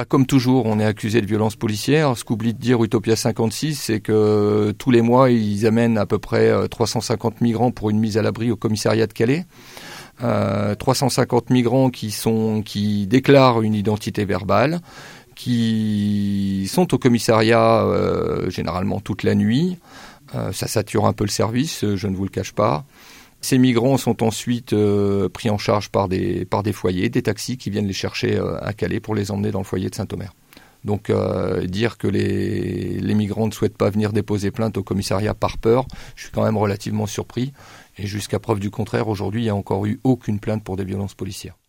Comme toujours, on est accusé de violences policières. Ce qu'oublie de dire Utopia 56, c'est que tous les mois, ils amènent à peu près 350 migrants pour une mise à l'abri au commissariat de Calais. 350 migrants qui déclarent une identité verbale, qui sont au commissariat généralement toute la nuit. Ça sature un peu le service, je ne vous le cache pas. Ces migrants sont ensuite pris en charge par des foyers, des taxis qui viennent les chercher à Calais pour les emmener dans le foyer de Saint-Omer. Donc dire que les migrants ne souhaitent pas venir déposer plainte au commissariat par peur, je suis quand même relativement surpris. Et jusqu'à preuve du contraire, aujourd'hui, il n'y a encore eu aucune plainte pour des violences policières.